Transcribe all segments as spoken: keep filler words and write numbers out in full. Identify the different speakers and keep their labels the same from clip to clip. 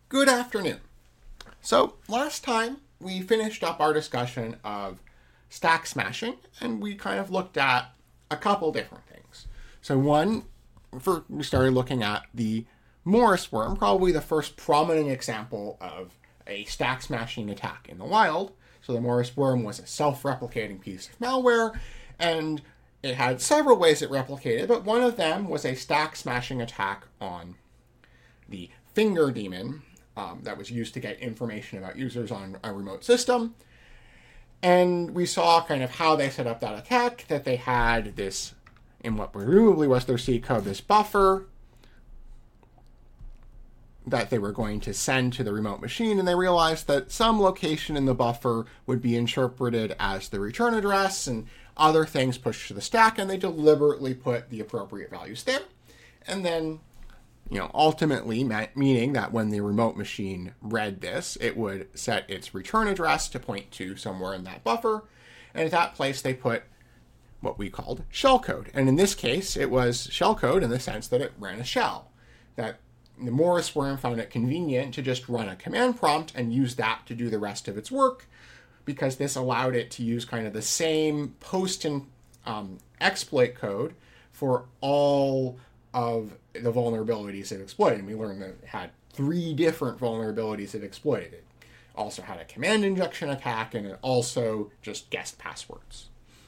Speaker 1: Good afternoon. So last time we finished up our discussion of stack smashing, and we kind of looked at a couple different things. So one, for, we started looking at the Morris worm, probably the first prominent example of a stack smashing attack in the wild. So the Morris worm was a self-replicating piece of malware, and it had several ways it replicated, but one of them was a stack smashing attack on the finger daemon um, that was used to get information about users on a remote system. And we saw kind of how they set up that attack, that they had this, in what presumably was their C code, this buffer that they were going to send to the remote machine, and they realized that some location in the buffer would be interpreted as the return address and other things pushed to the stack, and they deliberately put the appropriate values there. And then, you know, ultimately meaning that when the remote machine read this, it would set its return address to point to somewhere in that buffer, and at that place they put what we called shellcode. And in this case, it was shellcode in the sense that it ran a shell. That the Morris worm found it convenient to just run a command prompt and use that to do the rest of its work, because this allowed it to use kind of the same post and um, exploit code for all of the vulnerabilities it exploited. And we learned that it had three different vulnerabilities it exploited. It also had a command injection attack, and it also just guessed passwords.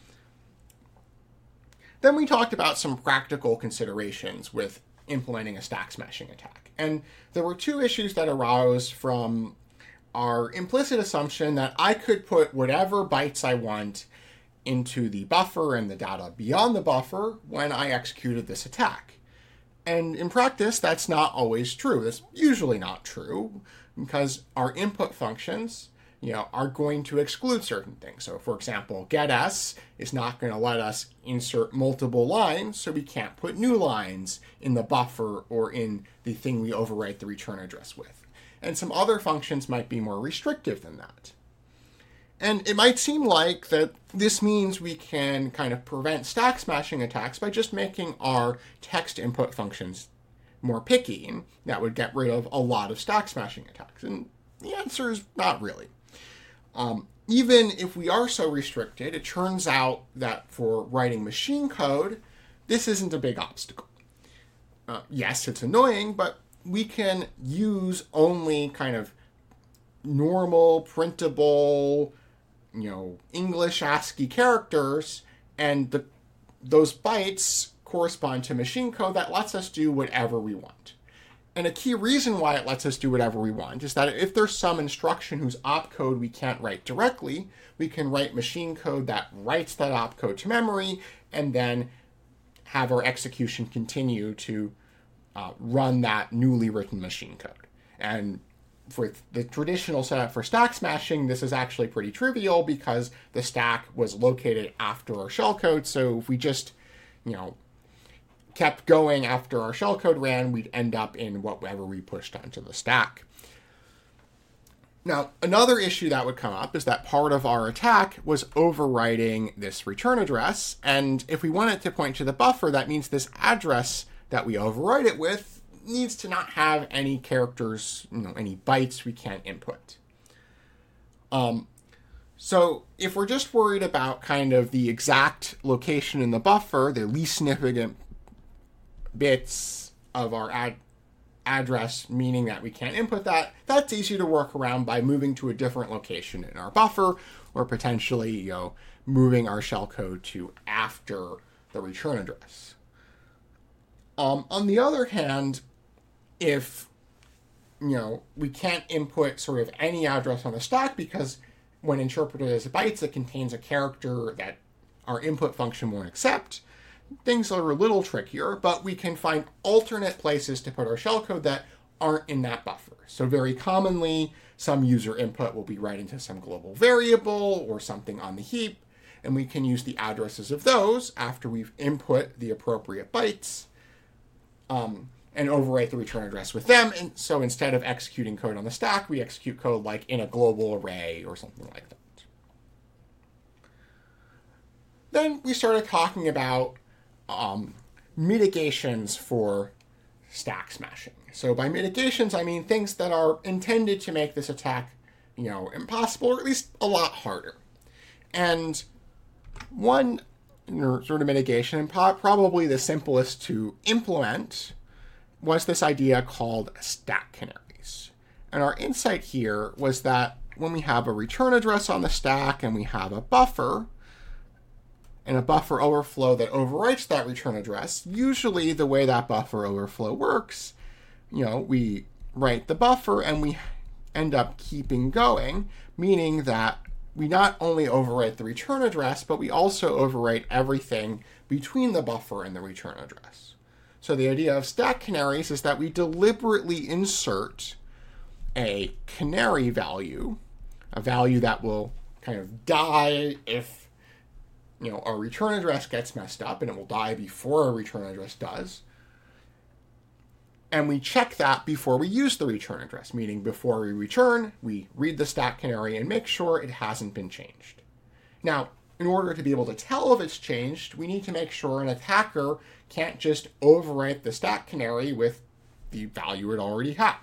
Speaker 1: Then we talked about some practical considerations with implementing a stack smashing attack. And there were two issues that arose from our implicit assumption that I could put whatever bytes I want into the buffer and the data beyond the buffer when I executed this attack. And in practice, that's not always true. That's usually not true, because our input functions, you know, are going to exclude certain things. So for example, getS is not going to let us insert multiple lines, so we can't put new lines in the buffer or in the thing we overwrite the return address with. And some other functions might be more restrictive than that. And it might seem like that this means we can kind of prevent stack smashing attacks by just making our text input functions more picky, and that would get rid of a lot of stack smashing attacks. And the answer is not really. Um, even if we are so restricted, it turns out that for writing machine code, this isn't a big obstacle. Uh, yes, it's annoying, but we can use only kind of normal, printable, you know, English ASCII characters, and the, those bytes correspond to machine code that lets us do whatever we want. And a key reason why it lets us do whatever we want is that if there's some instruction whose opcode we can't write directly, we can write machine code that writes that opcode to memory, and then have our execution continue to uh, run that newly written machine code. And for the traditional setup for stack smashing, this is actually pretty trivial because the stack was located after our shellcode. So if we just, you know, kept going after our shellcode ran, we'd end up in whatever we pushed onto the stack. Now, another issue that would come up is that part of our attack was overwriting this return address. And if we want it to point to the buffer, that means this address that we overwrite it with needs to not have any characters, you know, any bytes we can't input. Um, so if we're just worried about kind of the exact location in the buffer, the least significant bits of our ad- address, meaning that we can't input that, that's easy to work around by moving to a different location in our buffer, or potentially, you know, moving our shellcode to after the return address. Um, on the other hand, if, you know, we can't input sort of any address on the stack because when interpreted as bytes, it contains a character that our input function won't accept, things are a little trickier, but we can find alternate places to put our shellcode that aren't in that buffer. So very commonly, some user input will be right into some global variable or something on the heap, and we can use the addresses of those after we've input the appropriate bytes um, and overwrite the return address with them. And so instead of executing code on the stack, we execute code like in a global array or something like that. Then we started talking about um, mitigations for stack smashing. So by mitigations, I mean things that are intended to make this attack, you know, impossible, or at least a lot harder. And one sort of mitigation, and probably the simplest to implement, was this idea called stack canaries. And our insight here was that when we have a return address on the stack and we have a buffer, and a buffer overflow that overwrites that return address, usually the way that buffer overflow works, you know, we write the buffer and we end up keeping going, meaning that we not only overwrite the return address, but we also overwrite everything between the buffer and the return address. So the idea of stack canaries is that we deliberately insert a canary value, a value that will kind of die if, you know, our return address gets messed up, and it will die before our return address does. And we check that before we use the return address, meaning before we return, we read the stack canary and make sure it hasn't been changed. Now, in order to be able to tell if it's changed, we need to make sure an attacker can't just overwrite the stack canary with the value it already had.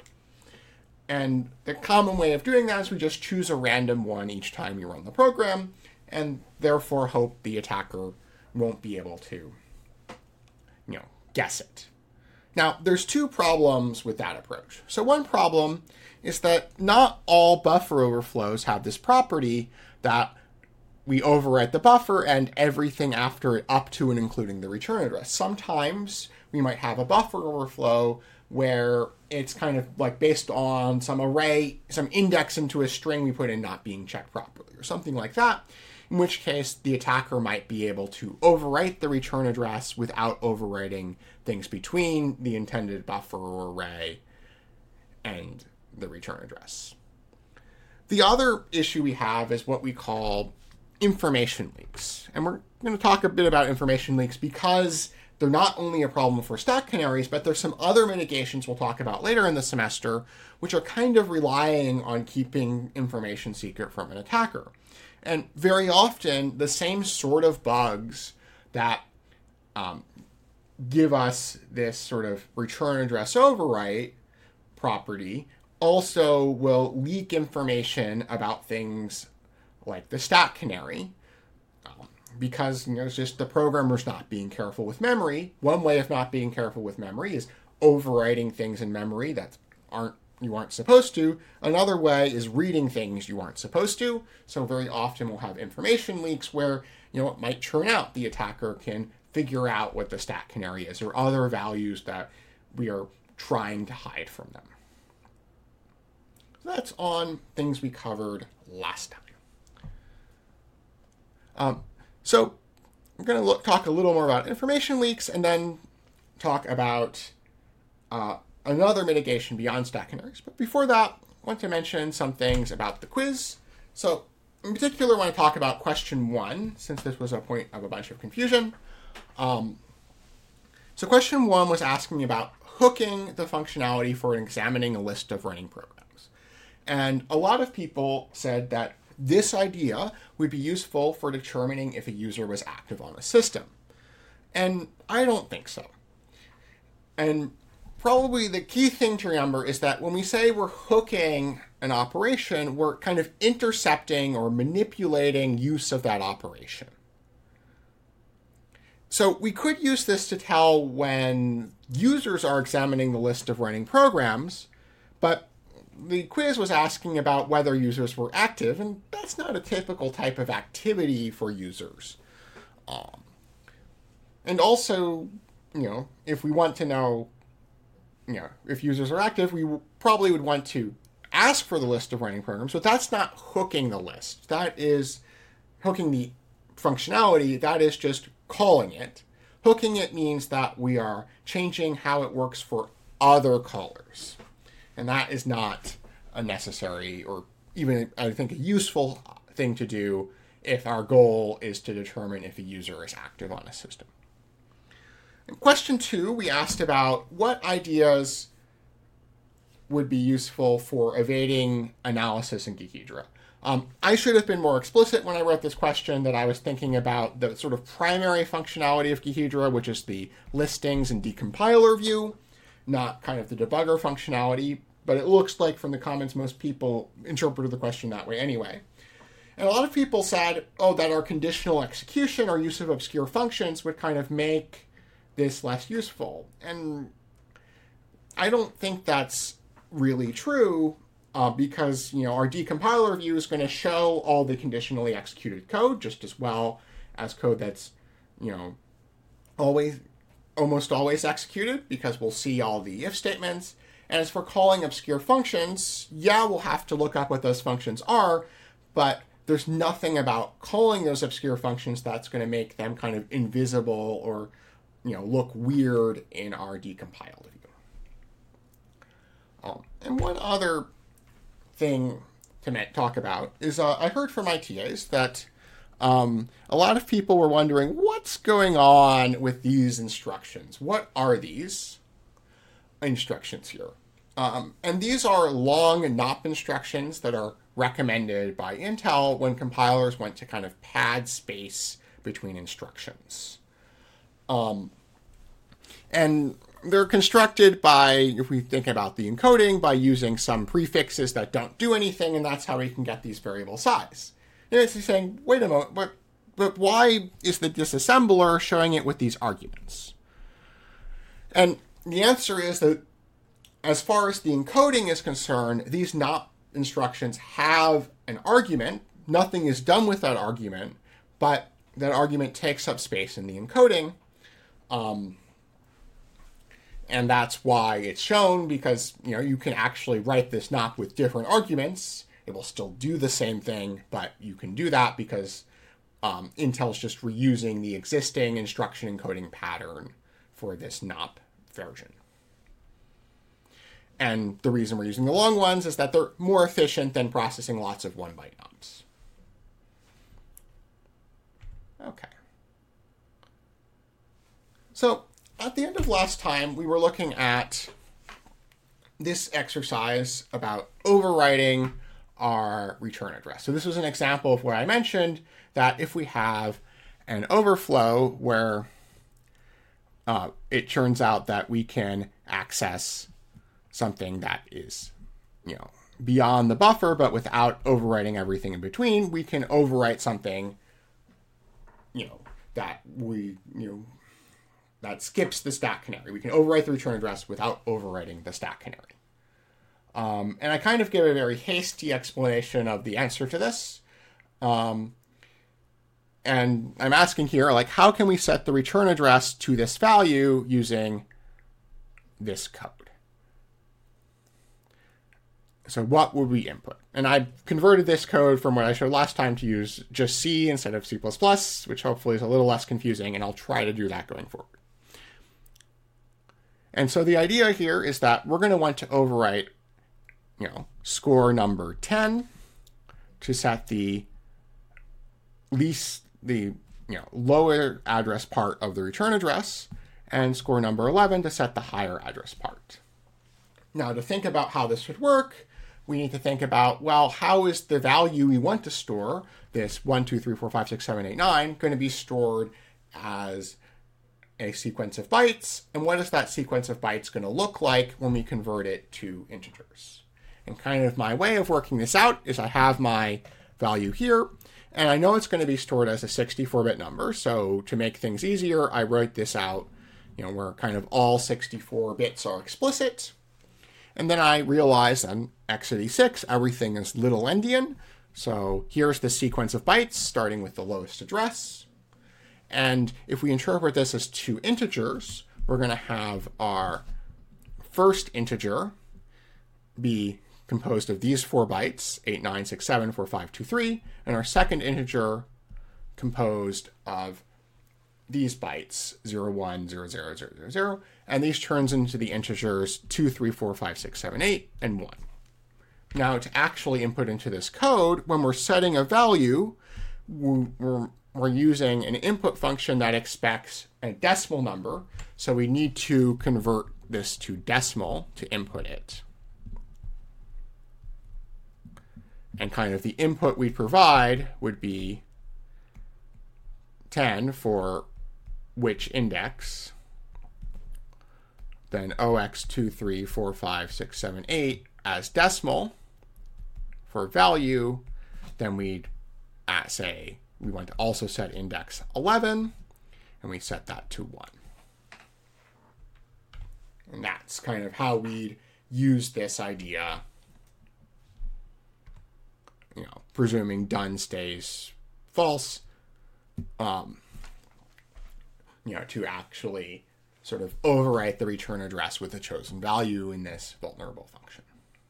Speaker 1: And the common way of doing that is we just choose a random one each time you run the program, and therefore hope the attacker won't be able to, you know, guess it. Now, there's two problems with that approach. So one problem is that not all buffer overflows have this property that we overwrite the buffer and everything after it up to and including the return address. Sometimes we might have a buffer overflow where it's kind of like based on some array, some index into a string we put in not being checked properly or something like that, in which case the attacker might be able to overwrite the return address without overwriting things between the intended buffer or array and the return address. The other issue we have is what we call information leaks. And we're going to talk a bit about information leaks because they're not only a problem for stack canaries, but there's some other mitigations we'll talk about later in the semester, which are kind of relying on keeping information secret from an attacker. And very often, the same sort of bugs that um, give us this sort of return address overwrite property also will leak information about things like the stack canary, um, because, you know, it's just the programmer's not being careful with memory. One way of not being careful with memory is overwriting things in memory that aren't you aren't supposed to. Another way is reading things you aren't supposed to. So very often we'll have information leaks where, you know, it might turn out the attacker can figure out what the stack canary is or other values that we are trying to hide from them. So that's on things we covered last time. Um, so I'm going to look, talk a little more about information leaks and then talk about uh, another mitigation beyond stack canaries. But before that, I want to mention some things about the quiz. So in particular, I want to talk about question one, since this was a point of a bunch of confusion. Um, so question one was asking about hooking the functionality for examining a list of running programs. And a lot of people said that this idea would be useful for determining if a user was active on a system. And I don't think so. And probably the key thing to remember is that when we say we're hooking an operation, we're kind of intercepting or manipulating use of that operation. So we could use this to tell when users are examining the list of running programs, but the quiz was asking about whether users were active, and that's not a typical type of activity for users. Um, and also, you know, if we want to know, you know, if users are active, we probably would want to ask for the list of running programs, but that's not hooking the list. That is hooking the functionality. That is just calling it. Hooking it means that we are changing how it works for other callers. And that is not a necessary or even, I think, a useful thing to do if our goal is to determine if a user is active on a system. In question two, we asked about what ideas would be useful for evading analysis in Geekydra. Um, I should have been more explicit when I wrote this question that I was thinking about the sort of primary functionality of Geekydra, which is the listings and decompiler view. not kind of the debugger functionality, but it looks like from the comments most people interpreted the question that way anyway. And a lot of people said, oh, that our conditional execution or use of obscure functions would kind of make this less useful. And I don't think that's really true, uh, because, you know, our decompiler view is going to show all the conditionally executed code just as well as code that's, you know, always, almost always executed, because we'll see all the if statements. And as for calling obscure functions, yeah, we'll have to look up what those functions are, but there's nothing about calling those obscure functions that's going to make them kind of invisible or, you know, look weird in our decompiled view. Um, and one other thing to talk about is uh, I heard from my T As that um, a lot of people were wondering what's going on with these instructions. What are these instructions here? Um, and these are long N O P instructions that are recommended by Intel when compilers want to kind of pad space between instructions. Um, and they're constructed by, if we think about the encoding, by using some prefixes that don't do anything, and that's how we can get these variable size. And it's saying, wait a moment, but, but why is the disassembler showing it with these arguments? And the answer is that as far as the encoding is concerned, these N O P instructions have an argument. Nothing is done with that argument, but that argument takes up space in the encoding. Um, and that's why it's shown, because, you know, you can actually write this N O P with different arguments. It will still do the same thing, but you can do that because um, Intel's just reusing the existing instruction encoding pattern for this N O P version. And the reason we're using the long ones is that they're more efficient than processing lots of one-byte N O Ps. Okay. So at the end of last time, we were looking at this exercise about overwriting our return address. So this was an example of where I mentioned that if we have an overflow where uh, it turns out that we can access something that is, you know, beyond the buffer, but without overwriting everything in between, we can overwrite something, you know, that we, you know, that skips the stack canary. We can overwrite the return address without overwriting the stack canary. Um, and I kind of give a very hasty explanation of the answer to this. Um, and I'm asking here, like, how can we set the return address to this value using this code? So what would we input? And I converted this code from what I showed last time to use just C instead of C plus plus, which hopefully is a little less confusing, and I'll try to do that going forward. And so the idea here is that we're going to want to overwrite, you know, score number ten to set the least, the, you know, lower address part of the return address, and score number eleven to set the higher address part. Now, to think about how this would work, we need to think about, well, how is the value we want to store, this one, two, three, four, five, six, seven, eight, nine, going to be stored as a sequence of bytes? And what is that sequence of bytes going to look like when we convert it to integers? And kind of my way of working this out is I have my value here, and I know it's going to be stored as a sixty-four bit number. So to make things easier, I wrote this out, you know, where kind of all sixty-four bits are explicit. And then I realized on x eighty-six, everything is little endian. So here's the sequence of bytes starting with the lowest address. And if we interpret this as two integers, we're going to have our first integer be composed of these four bytes, eight, nine, six, seven, four, five, two, three, and our second integer composed of these bytes, zero, one, zero, zero, zero, zero, zero, and these turns into the integers two, three, four, five, six, seven, eight, and one. Now, to actually input into this code, when we're setting a value, we're, we're using an input function that expects a decimal number, so we need to convert this to decimal to input it. And kind of the input we provide would be ten for which index, then zero x two three four five six seven eight as decimal for value, then we'd at, say, we want to also set index eleven, and we set that to one. And that's kind of how we'd use this idea, you know, presuming done stays false, um, you know, to actually sort of overwrite the return address with the chosen value in this vulnerable function.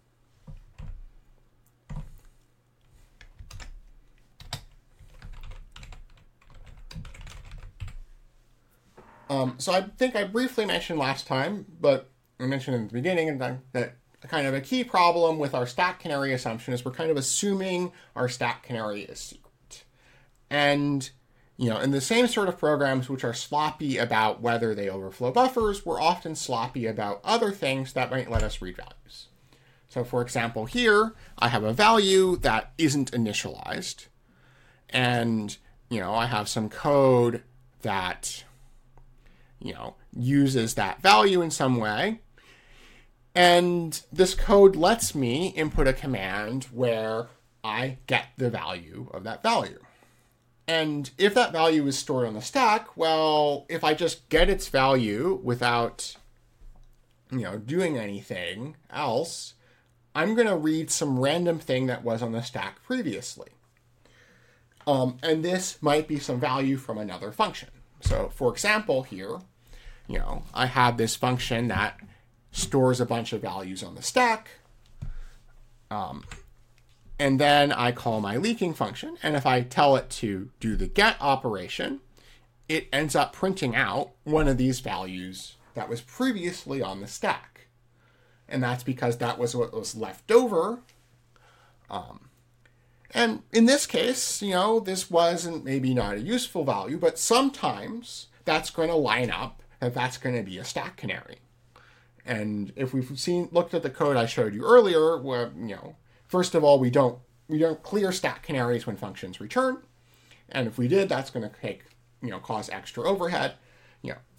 Speaker 1: Um, so I think I briefly mentioned last time, but I mentioned in the beginning that kind of a key problem with our stack canary assumption is we're kind of assuming our stack canary is secret. And, you know, in the same sort of programs which are sloppy about whether they overflow buffers, we're often sloppy about other things that might let us read values. So for example, here I have a value that isn't initialized, and, you know, I have some code that, you know, uses that value in some way. And this code lets me input a command where I get the value of that value. And if that value is stored on the stack, well, if I just get its value without, you know, doing anything else, I'm going to read some random thing that was on the stack previously. Um, and this might be some value from another function. So, for example, here, you know, I have this function that stores a bunch of values on the stack. Um, and then I call my leaking function. And if I tell it to do the get operation, it ends up printing out one of these values that was previously on the stack. And that's because that was what was left over. Um, And in this case, you know, this wasn't maybe not a useful value, but sometimes that's going to line up and that's going to be a stack canary. And if we've seen, looked at the code I showed you earlier, where, you know, first of all, we don't, we don't clear stack canaries when functions return. And if we did, that's going to take, you know, cause extra overhead, you know.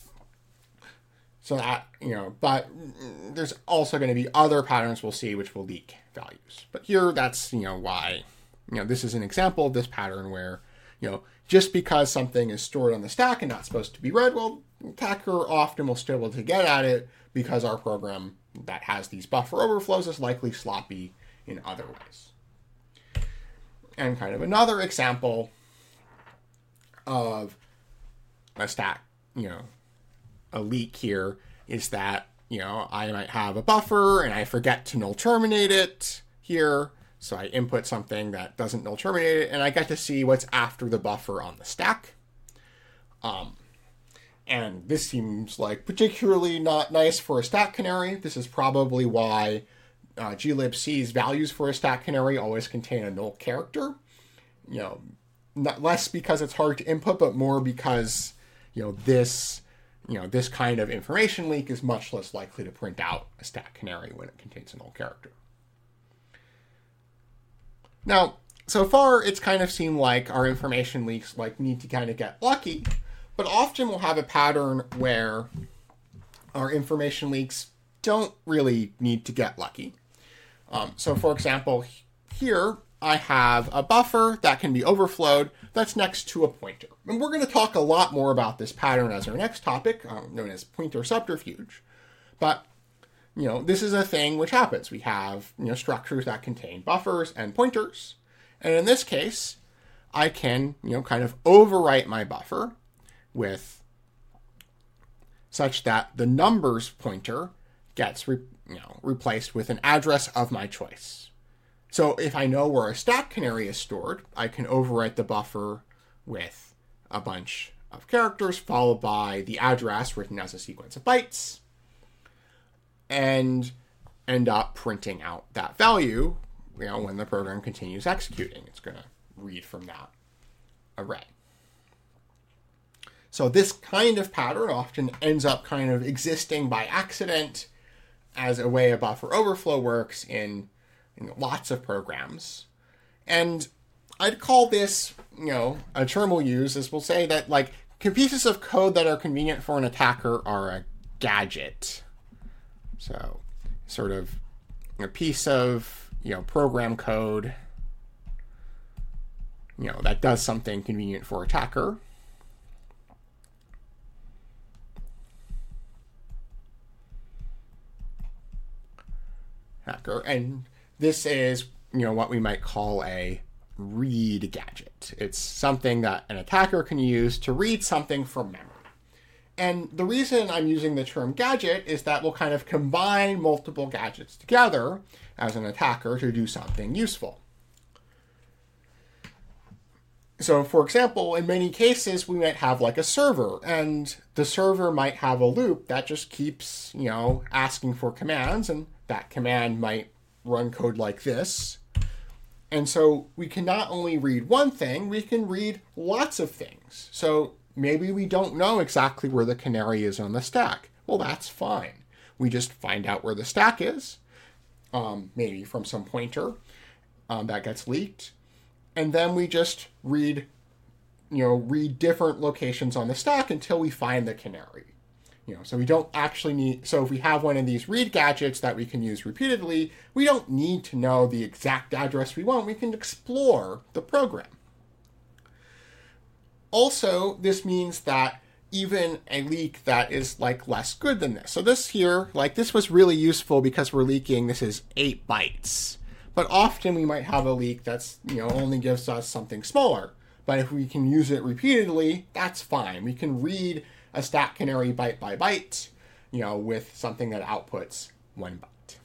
Speaker 1: So that, you know, but there's also going to be other patterns we'll see which will leak values. But here, that's, you know, why, you know, this is an example of this pattern where, you know, just because something is stored on the stack and not supposed to be read, well, the attacker often will still be able to get at it because our program that has these buffer overflows is likely sloppy in other ways. And kind of another example of a stack, you know, a leak here is that, you know, I might have a buffer and I forget to null terminate it here. So I input something that doesn't null terminate it, and I get to see what's after the buffer on the stack. Um, and this seems like particularly not nice for a stack canary. This is probably why uh, glibc's values for a stack canary always contain a null character. You know, not less because it's hard to input, but more because, you know, this, you know, this kind of information leak is much less likely to print out a stack canary when it contains a null character. Now, so far, it's kind of seemed like our information leaks like need to kind of get lucky, but often we'll have a pattern where our information leaks don't really need to get lucky. Um, so for example, here I have a buffer that can be overflowed that's next to a pointer. And we're going to talk a lot more about this pattern as our next topic, um, known as pointer subterfuge. But, you know, this is a thing which happens. We have, you know, structures that contain buffers and pointers. And in this case, I can, you know, kind of overwrite my buffer with such that the numbers pointer gets, re- you know, replaced with an address of my choice. So if I know where a stack canary is stored, I can overwrite the buffer with a bunch of characters followed by the address written as a sequence of bytes, and end up printing out that value, you know, when the program continues executing. It's going to read from that array. So this kind of pattern often ends up kind of existing by accident as a way a buffer overflow works in, in lots of programs. And I'd call this, you know, a term we'll use is we'll say that, like, pieces of code that are convenient for an attacker are a gadget. So sort of a piece of, you know, program code, you know, that does something convenient for attacker. Hacker. And this is, you know, what we might call a read gadget. It's something that an attacker can use to read something from memory. And the reason I'm using the term gadget is that we'll kind of combine multiple gadgets together as an attacker to do something useful. So, for example, in many cases, we might have like a server, and the server might have a loop that just keeps, you know, asking for commands, and that command might run code like this. And so we can not only read one thing, we can read lots of things. So maybe we don't know exactly where the canary is on the stack. Well, that's fine. We just find out where the stack is, um, maybe from some pointer um, that gets leaked. And then we just read, you know, read different locations on the stack until we find the canary. You know, so we don't actually need, so if we have one of these read gadgets that we can use repeatedly, we don't need to know the exact address we want. We can explore the program. Also, this means that even a leak that is like less good than this. So this here, like this was really useful because we're leaking, this is eight bytes. But often we might have a leak that's, you know, only gives us something smaller. But if we can use it repeatedly, that's fine. We can read a stack canary byte by byte, you know, with something that outputs one byte.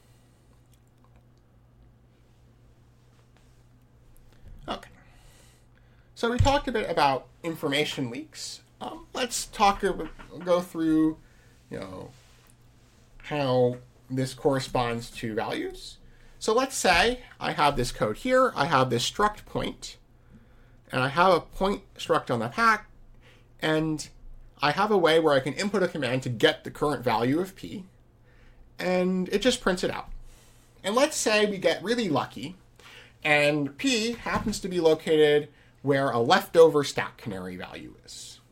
Speaker 1: Okay. So we talked a bit about information leaks. Um, let's talk about, go through, you know, how this corresponds to values. So let's say I have this code here. I have this struct point, and I have a point struct on the pack, and I have a way where I can input a command to get the current value of P, and it just prints it out. And let's say we get really lucky, and P happens to be located where a leftover stack canary value is.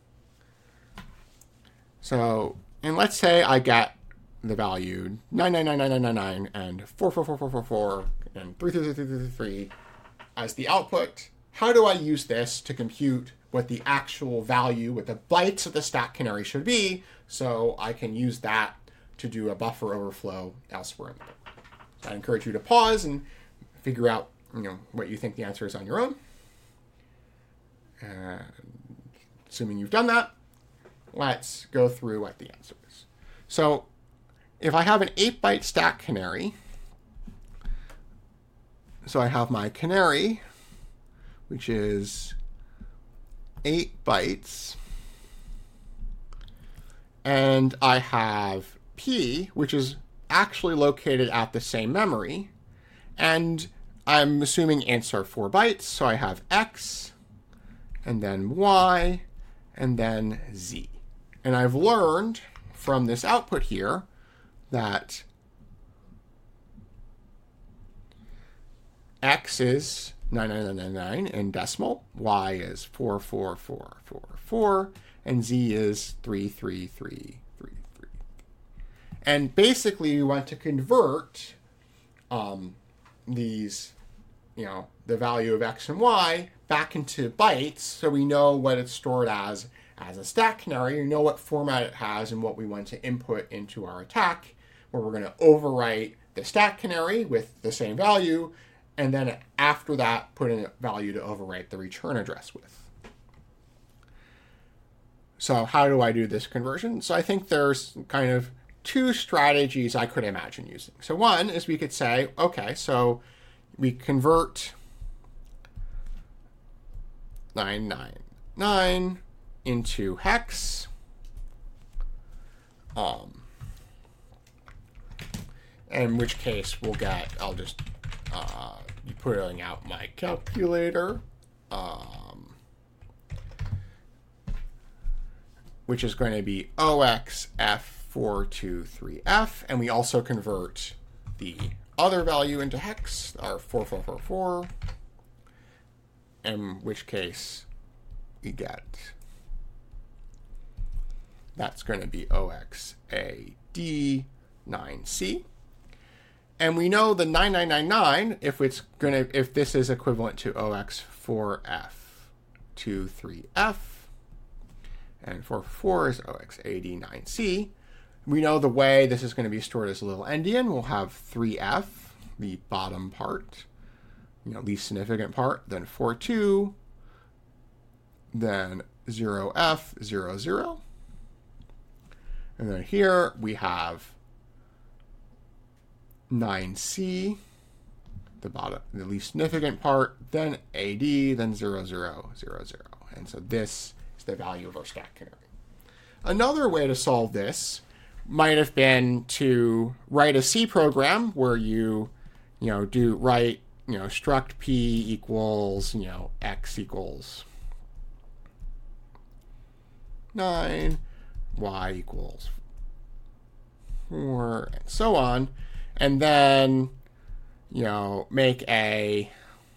Speaker 1: So, and let's say I get the value nine nine nine nine nine nine nine and four four four four four four and three three three three three three as the output. How do I use this to compute what the actual value, what the bytes of the stack canary should be, so I can use that to do a buffer overflow elsewhere in the book? So I encourage you to pause and figure out, you know, what you think the answer is on your own. Uh, assuming you've done that, let's go through what the answer is. So if I have an eight byte stack canary, so I have my canary, which is eight bytes, and I have P, which is actually located at the same memory, and I'm assuming ints are four bytes, so I have X, and then Y, and then Z. And I've learned from this output here that X is nine nine nine nine nine in decimal, Y is four four four four four, and Z is three three three three three. And basically we want to convert um, these, you know, the value of X and Y back into bytes so we know what it's stored as as a stack canary, we know what format it has and what we want to input into our attack, where we're going to overwrite the stack canary with the same value, and then after that, put in a value to overwrite the return address with. So how do I do this conversion? So I think there's kind of two strategies I could imagine using. So one is we could say, okay, so we convert nine nine nine into hex. Um, in which case we'll get, I'll just uh, be putting out my calculator, um, which is going to be O X F four two three F, and we also convert the other value into hex, our four four four four, in which case we get, that's going to be O X A D nine C. And we know the nine nine nine nine, if it's gonna, if this is equivalent to O X four F two three F, and four four is O X A D nine C. We know the way this is going to be stored as a little endian. We'll have three F, the bottom part, you know, least significant part, then four two, then zero F, zero zero. And then here we have nine C, the bottom, the least significant part, then A D, then zero zero zero zero. And so this is the value of our stack canary. Another way to solve this might have been to write a C program where you, you know, do write, you know, struct P equals, you know, X equals nine, Y equals four, and so on. And then, you know, make a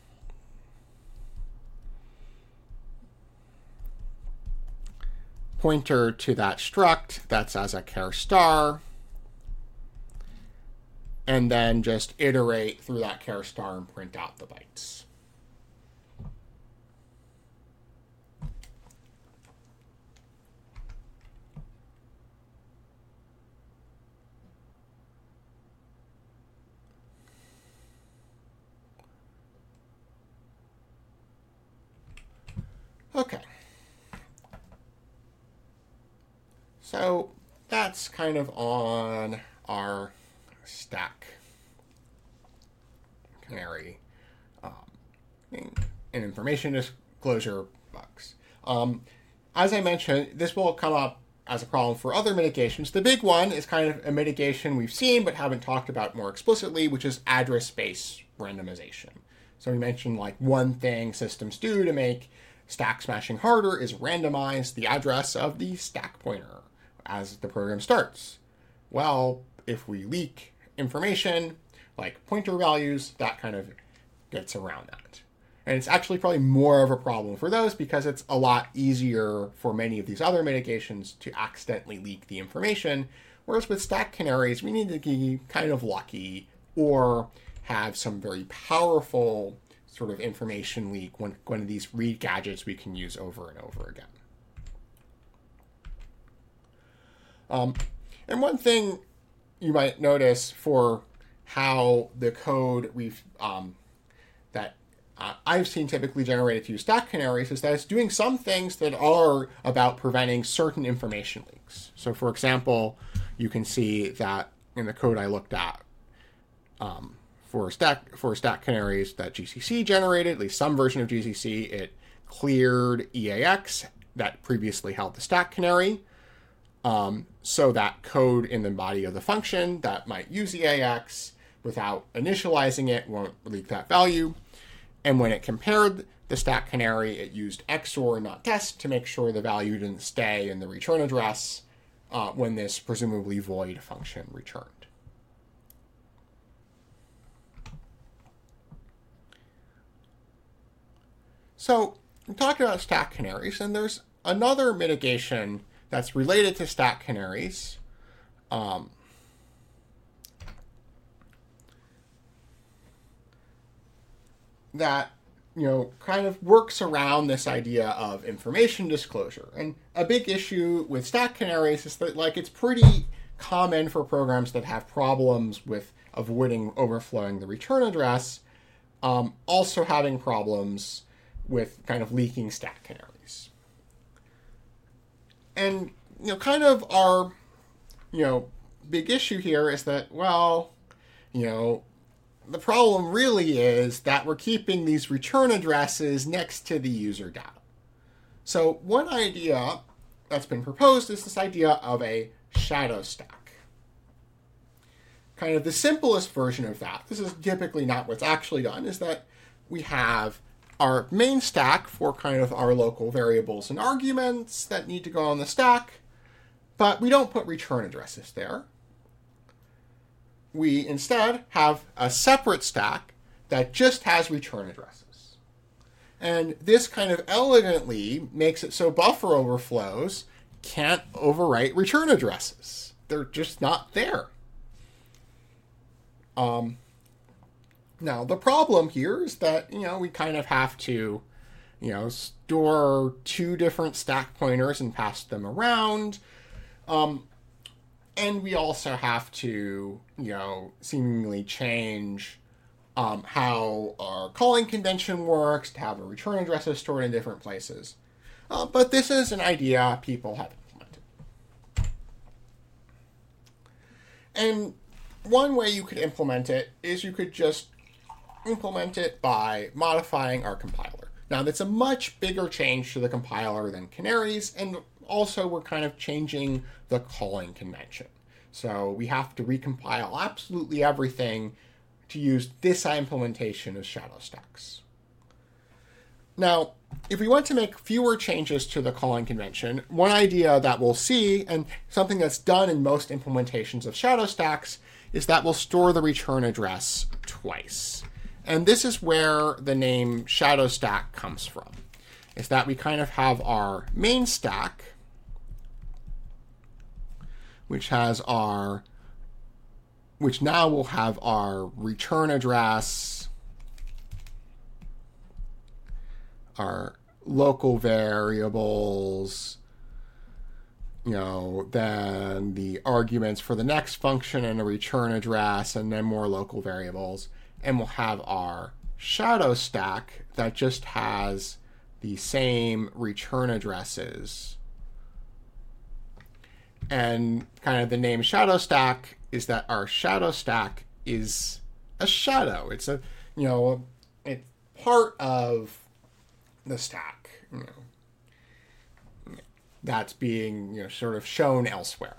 Speaker 1: pointer to that struct that's as a char star, and then just iterate through that char star and print out the bytes. Okay. So that's kind of on our stack canary um, and information disclosure bugs. Um, as I mentioned, this will come up as a problem for other mitigations. The big one is kind of a mitigation we've seen but haven't talked about more explicitly, which is address space randomization. So we mentioned like one thing systems do to make stack smashing harder is randomize the address of the stack pointer as the program starts. Well, if we leak information like pointer values, that kind of gets around that. And it's actually probably more of a problem for those because it's a lot easier for many of these other mitigations to accidentally leak the information. Whereas with stack canaries, we need to be kind of lucky or have some very powerful sort of information leak, one, one of these read gadgets we can use over and over again. Um, and one thing you might notice for how the code we've um, that uh, I've seen typically generated to use stack canaries is that it's doing some things that are about preventing certain information leaks. So, for example, you can see that in the code I looked at um, for stack for stack canaries that G C C generated, at least some version of G C C, it cleared E A X that previously held the stack canary. Um, so that code in the body of the function that might use E A X without initializing it won't leak that value. And when it compared the stack canary, it used X O R, not test, to make sure the value didn't stay in the return address uh, when this presumably void function returned. So I'm talking about stack canaries, and there's another mitigation that's related to stack canaries. Um, that, you know, kind of works around this idea of information disclosure. And a big issue with stack canaries is that, like, it's pretty common for programs that have problems with avoiding overflowing the return address, um, also having problems with kind of leaking stack canaries. And, you know, kind of our, you know, big issue here is that, well, you know, the problem really is that we're keeping these return addresses next to the user data. So one idea that's been proposed is this idea of a shadow stack. Kind of the simplest version of that, this is typically not what's actually done, is that we have our main stack for kind of our local variables and arguments that need to go on the stack, but we don't put return addresses there. We instead have a separate stack that just has return addresses. And this kind of elegantly makes it so buffer overflows can't overwrite return addresses. they're just not there. Um, now, the problem here is that, you know, we kind of have to, you know, store two different stack pointers and pass them around. Um, and we also have to, you know, seemingly change um, how our calling convention works to have a return addresses stored in different places. Uh, but this is an idea people have implemented. And one way you could implement it is you could just implement it by modifying our compiler. Now, that's a much bigger change to the compiler than canaries, and also we're kind of changing the calling convention. So we have to recompile absolutely everything to use this implementation of shadow stacks. Now, if we want to make fewer changes to the calling convention, one idea that we'll see, and something that's done in most implementations of shadow stacks, is that we'll store the return address twice. And this is where the name shadow stack comes from, is that we kind of have our main stack, which has our, which now will have our return address, our local variables, you know, then the arguments for the next function and a return address, and then more local variables. And we'll have our shadow stack that just has the same return addresses. And kind of the name shadow stack is that our shadow stack is a shadow. It's a, you know, it's part of the stack, you know, that's being, you know, sort of shown elsewhere.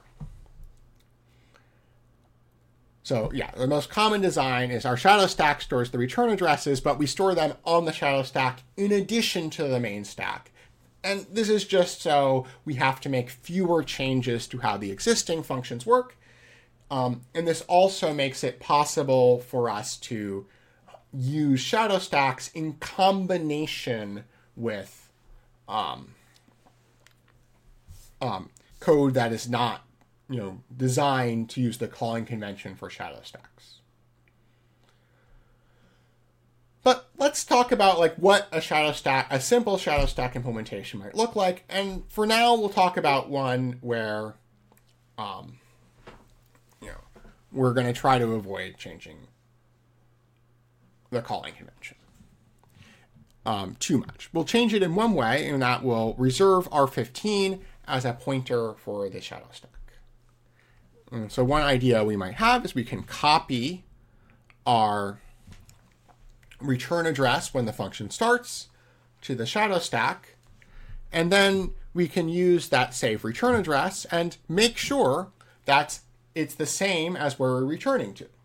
Speaker 1: So yeah, the most common design is our shadow stack stores the return addresses, but we store them on the shadow stack in addition to the main stack. And this is just so we have to make fewer changes to how the existing functions work. Um, and this also makes it possible for us to use shadow stacks in combination with um, um, code that is not, you know, designed to use the calling convention for shadow stacks. But let's talk about like what a shadow stack, a simple shadow stack implementation might look like. And for now, we'll talk about one where, um, you know, we're going to try to avoid changing the calling convention um, too much. We'll change it in one way, and that will reserve R fifteen as a pointer for the shadow stack. And so one idea we might have is we can copy our return address when the function starts to the shadow stack, and then we can use that save return address and make sure that it's the same as where we're returning to.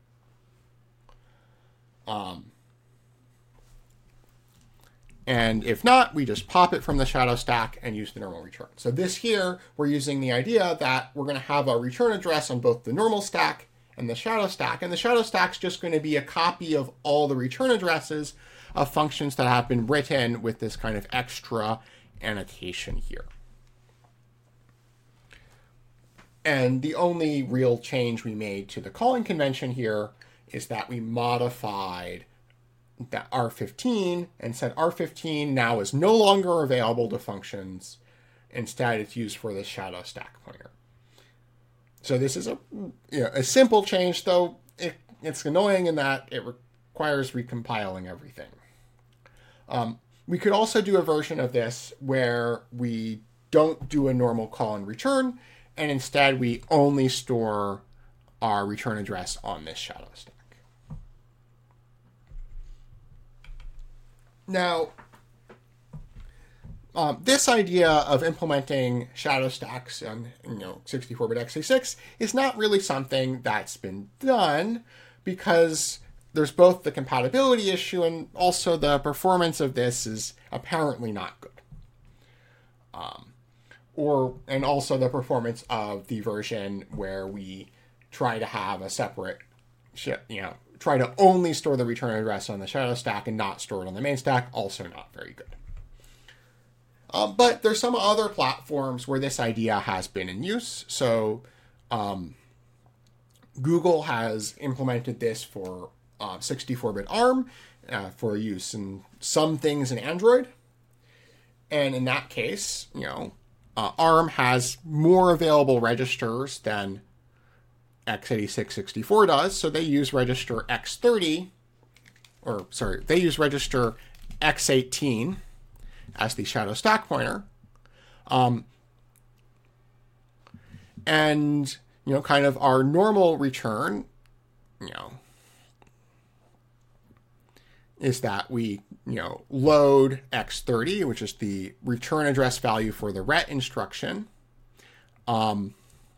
Speaker 1: Um, and if not, we just pop it from the shadow stack and use the normal return. So this here, we're using the idea that we're going to have a return address on both the normal stack and the shadow stack. And the shadow stack's just going to be a copy of all the return addresses of functions that have been written with this kind of extra annotation here. And the only real change we made to the calling convention here is that we modified that R fifteen and said R fifteen now is no longer available to functions. Instead, it's used for the shadow stack pointer. So this is a, you know, a simple change, though it, it's annoying in that it requires recompiling everything. Um, we could also do a version of this where we don't do a normal call and return, and instead we only store our return address on this shadow stack. Now, um, this idea of implementing shadow stacks on, you know, sixty-four bit x eighty-six is not really something that's been done because there's both the compatibility issue and also the performance of this is apparently not good. Um, or and also the performance of the version where we try to have a separate, you know, try to only store the return address on the shadow stack and not store it on the main stack, also not very good. Um, but there's some other platforms where this idea has been in use. So Um, Google has implemented this for uh, sixty-four bit ARM uh, for use in some things in Android. And in that case, you know, uh, ARM has more available registers than x eighty-six sixty-four does. So they use register x thirty, or sorry, they use register x eighteen as the shadow stack pointer. Um, and, you know, kind of our normal return, you know, is that we, you know, load x thirty, which is the return address value for the ret instruction. Um,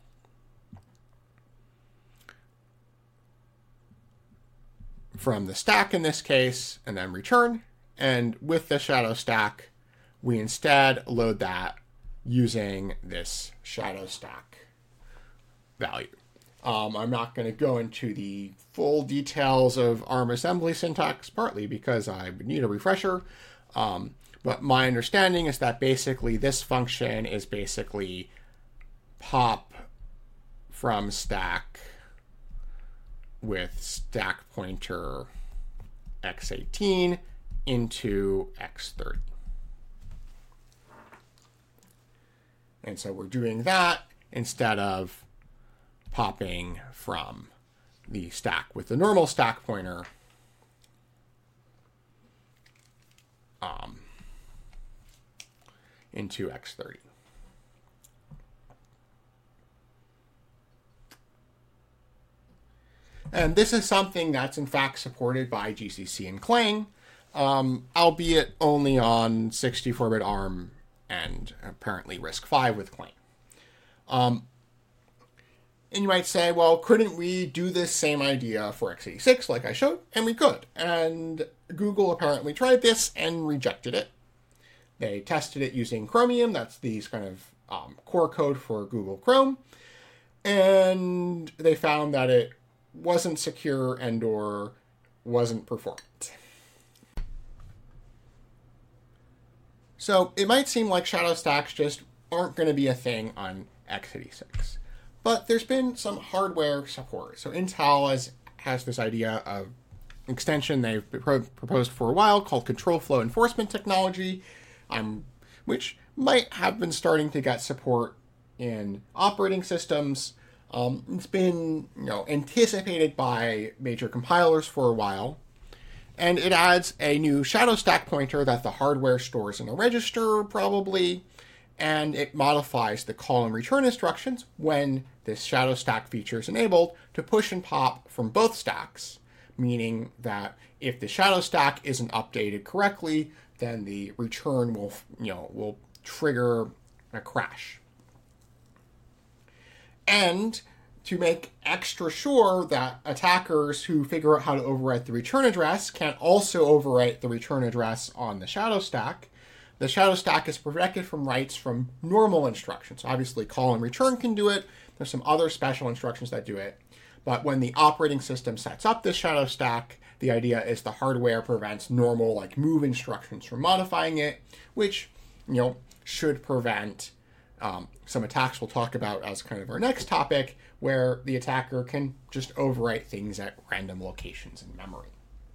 Speaker 1: from the stack in this case, and then return. And with the shadow stack, we instead load that using this shadow stack value. Um, I'm not going to go into the full details of ARM assembly syntax, partly because I would need a refresher. Um, but my understanding is that basically this function is basically pop from stack with stack pointer x eighteen into x thirty. And so we're doing that instead of popping from the stack with the normal stack pointer um, into x thirty. And this is something that's in fact supported by G C C and Clang, um, albeit only on sixty-four bit ARM and apparently RISC-V with Clang. Um, and you might say, well, couldn't we do this same idea for x eighty-six like I showed? And we could. And Google apparently tried this and rejected it. They tested it using Chromium. That's the kind of um, core code for Google Chrome. And they found that it wasn't secure and or wasn't performant. So it might seem like shadow stacks just aren't going to be a thing on x eighty-six. But there's been some hardware support. So Intel has, has this idea of extension they've pro- proposed for a while called control flow enforcement technology, um, which might have been starting to get support in operating systems. Um, it's been, you know, anticipated by major compilers for a while. And it adds a new shadow stack pointer that the hardware stores in a register, probably, and it modifies the call and return instructions when this shadow stack feature is enabled to push and pop from both stacks, meaning that if the shadow stack isn't updated correctly, then the return will, you know, will trigger a crash. And to make extra sure that attackers who figure out how to overwrite the return address can't also overwrite the return address on the shadow stack, the shadow stack is protected from writes from normal instructions. Obviously, call and return can do it. There's some other special instructions that do it. But when the operating system sets up this shadow stack, the idea is the hardware prevents normal, like, move instructions from modifying it, which, you know, should prevent um, some attacks we'll talk about as kind of our next topic, where the attacker can just overwrite things at random locations in memory.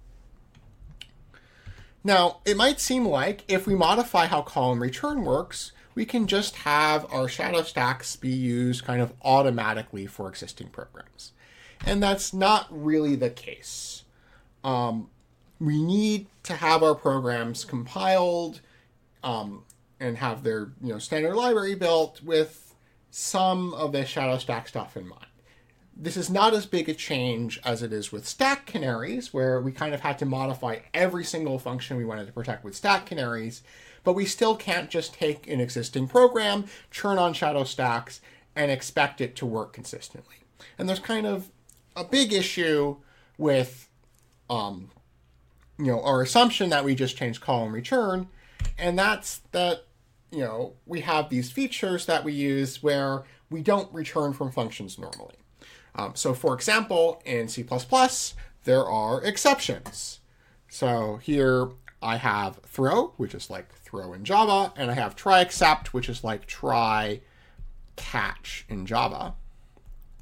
Speaker 1: Now, it might seem like if we modify how call and return works, we can just have our shadow stacks be used kind of automatically for existing programs. And that's not really the case. Um, we need to have our programs compiled um, and have their, you know, standard library built with some of the shadow stack stuff in mind. This is not as big a change as it is with stack canaries, where we kind of had to modify every single function we wanted to protect with stack canaries, but we still can't just take an existing program, churn on shadow stacks, and expect it to work consistently. And there's kind of a big issue with, um, you know, our assumption that we just changed call and return, and that's that, you know, we have these features that we use where we don't return from functions normally. Um, so, for example, in C plus plus, there are exceptions. So here I have throw, which is like throw in Java, and I have try except, which is like try catch in Java.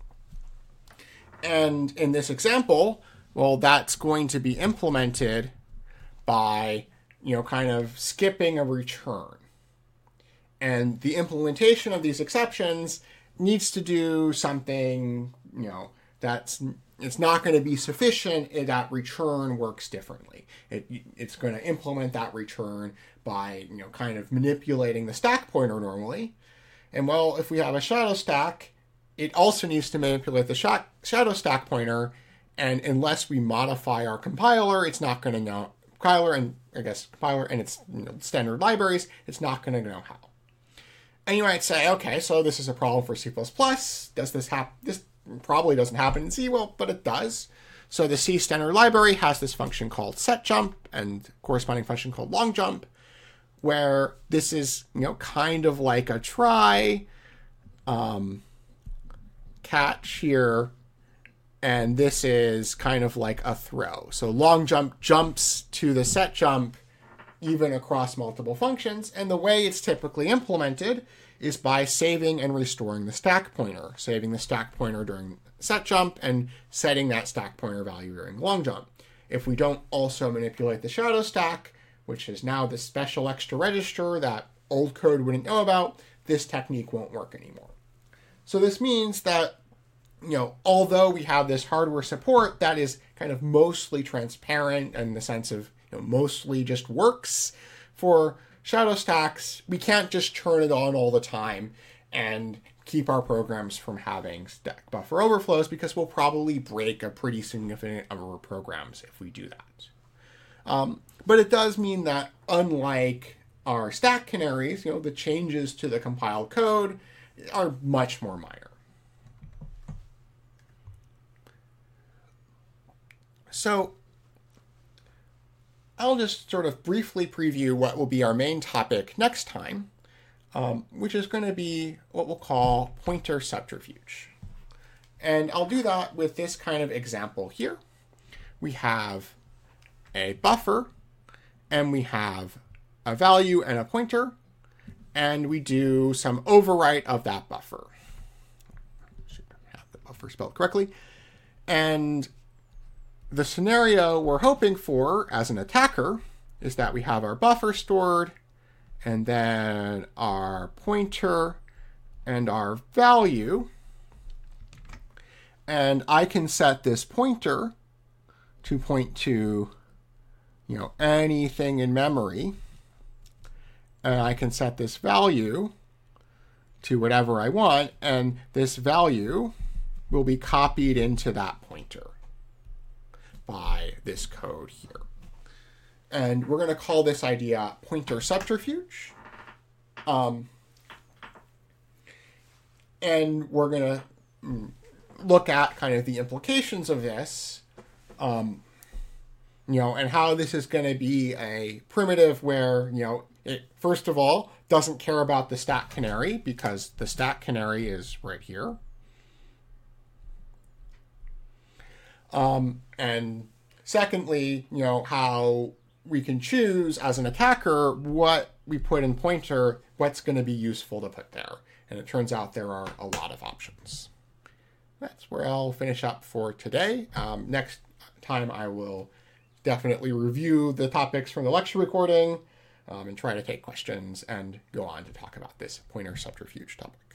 Speaker 1: And in this example, well, that's going to be implemented by, you know, kind of skipping a return. And the implementation of these exceptions needs to do something, you know, that's it's not going to be sufficient if that return works differently. It, it's going to implement that return by, you know, kind of manipulating the stack pointer normally. And well, if we have a shadow stack, it also needs to manipulate the sh- shadow stack pointer. And unless we modify our compiler, it's not going to know compiler and I guess compiler and its, you know, standard libraries. It's not going to know how. And you might say, okay, so this is a problem for C plus plus. Does this happen? This probably doesn't happen in C, well, but it does. So the C standard library has this function called setJump and corresponding function called longjump, where this is, you know, kind of like a try um, catch here, and this is kind of like a throw. So longjump jumps to the setJump even across multiple functions, and the way it's typically implemented is by saving and restoring the stack pointer, saving the stack pointer during setJump and setting that stack pointer value during longjump. If we don't also manipulate the shadow stack, which is now this special extra register that old code wouldn't know about, this technique won't work anymore. So this means that, you know, although we have this hardware support that is kind of mostly transparent in the sense of, you know, mostly just works for shadow stacks, we can't just turn it on all the time and keep our programs from having stack buffer overflows, because we'll probably break a pretty significant number of programs if we do that. Um, but it does mean that unlike our stack canaries, you know, the changes to the compiled code are much more minor. So I'll just sort of briefly preview what will be our main topic next time, um, which is going to be what we'll call pointer subterfuge. And I'll do that with this kind of example here. We have a buffer, and we have a value and a pointer, and we do some overwrite of that buffer. Should have the buffer spelled correctly. And the scenario we're hoping for as an attacker is that we have our buffer stored, and then our pointer and our value. And I can set this pointer to point to, you know, anything in memory. And I can set this value to whatever I want, and this value will be copied into that pointer by this code here. And we're going to call this idea pointer subterfuge. Um, and we're going to look at kind of the implications of this, um, you know, and how this is going to be a primitive where, you know, it, first of all, doesn't care about the stack canary because the stack canary is right here. Um, and secondly, you know, how we can choose as an attacker what we put in pointer, what's going to be useful to put there. And it turns out there are a lot of options. That's where I'll finish up for today. Um, next time I will definitely review the topics from the lecture recording um, and try to take questions and go on to talk about this pointer subterfuge topic.